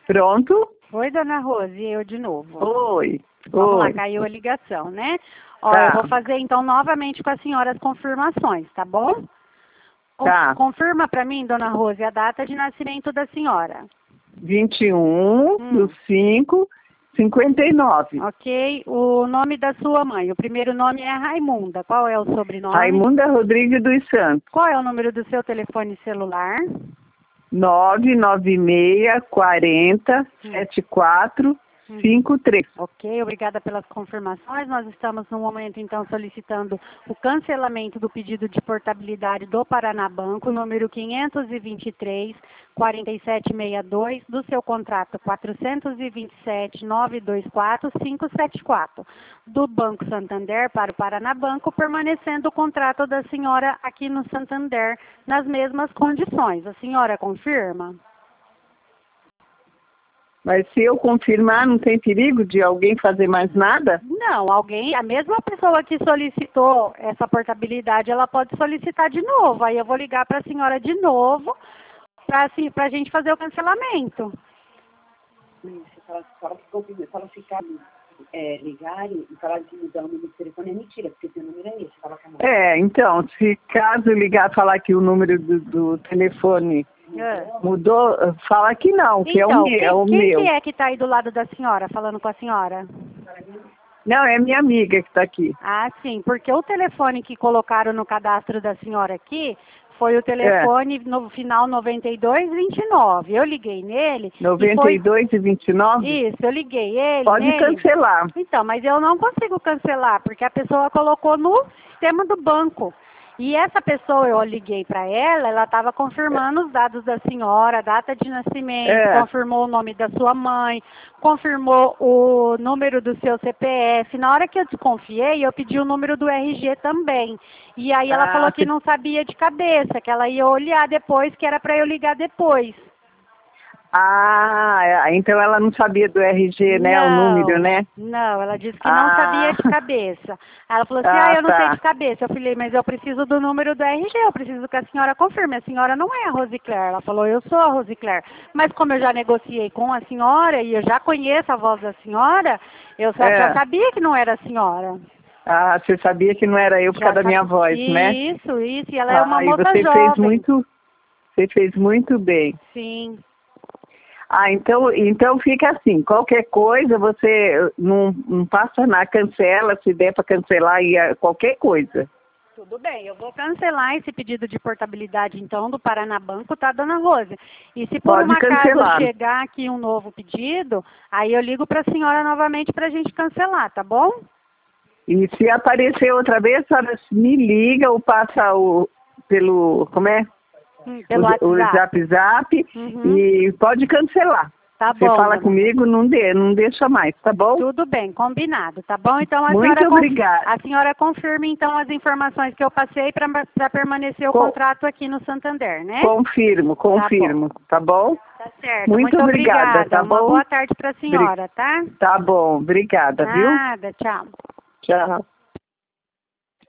Pronto? Oi, dona Rose, eu de novo. Oi. Vamos lá, Oi. caiu a ligação, né? Ó, Tá. eu vou fazer então novamente com a senhora as confirmações, tá bom? Tá. Confirma para mim, dona Rose, a data de nascimento da senhora. 21/5/59. Ok. O nome da sua mãe. O primeiro nome é Raimunda. Qual é o sobrenome? Raimunda Rodrigues dos Santos. Qual é o número do seu telefone celular? 996407453. Ok, obrigada pelas confirmações. Nós estamos no momento, então, solicitando o cancelamento do pedido de portabilidade do Paranabanco, número 523-4762, do seu contrato 427-924-574, do Banco Santander para o Paranabanco, permanecendo o contrato da senhora aqui no Santander nas mesmas condições. A senhora confirma? Mas se eu confirmar, não tem perigo de alguém fazer mais nada? Não, a mesma pessoa que solicitou essa portabilidade, ela pode solicitar de novo. Aí eu vou ligar para a senhora de novo, para a gente fazer o cancelamento. Se ela ficar ligarem e falar que mudar o número de telefone é mentira, porque seu número é esse. Então, se caso ligar falar que o número do telefone mudou, fala que não, que então, é o quem meu. que é que está aí do lado da senhora, falando com a senhora? Não, é minha amiga que está aqui. Ah, sim, porque o telefone que colocaram no cadastro da senhora aqui foi o telefone no final 9229. Eu liguei nele. 92/29? Isso, eu liguei ele. Pode cancelar. Então, mas eu não consigo cancelar, porque a pessoa colocou no sistema do banco. E essa pessoa, eu liguei para ela estava confirmando os dados da senhora, a data de nascimento, confirmou o nome da sua mãe, confirmou o número do seu CPF. Na hora que eu desconfiei, eu pedi o número do RG também. E aí ela falou que não sabia de cabeça, que ela ia olhar depois, que era para eu ligar depois. Então ela não sabia do RG, né? O número, né? Não, ela disse que não sabia de cabeça. Ela falou assim, eu não sei de cabeça. Eu falei, mas eu preciso do número do RG, eu preciso que a senhora confirme. A senhora não é a Rosicler. Ela falou, eu sou a Rosicler. Mas como eu já negociei com a senhora e eu já conheço a voz da senhora, eu já sabia que não era a senhora. Ah, você sabia que não era eu por causa da minha voz, né? Isso. E ela é uma moça você jovem. Você fez muito bem. Sim. Então fica assim, qualquer coisa você não passa nada, cancela, se der para cancelar qualquer coisa. Tudo bem, eu vou cancelar esse pedido de portabilidade então do Paranabanco, tá, dona Rose? E se por um acaso chegar aqui um novo pedido, aí eu ligo para a senhora novamente para a gente cancelar, tá bom? E se aparecer outra vez, a senhora me liga ou passa pelo, como é? Pelo WhatsApp. E pode cancelar. Tá bom. Você fala dona. comigo, não deixa mais, tá bom? Tudo bem, combinado, tá bom? Então Muito obrigada. A senhora confirma então as informações que eu passei para permanecer o contrato aqui no Santander, né? Confirmo, tá bom? Tá certo. Muito obrigada, tá bom? Uma boa tarde para a senhora, tá? Tá bom, obrigada, viu? Nada, tchau. Tchau.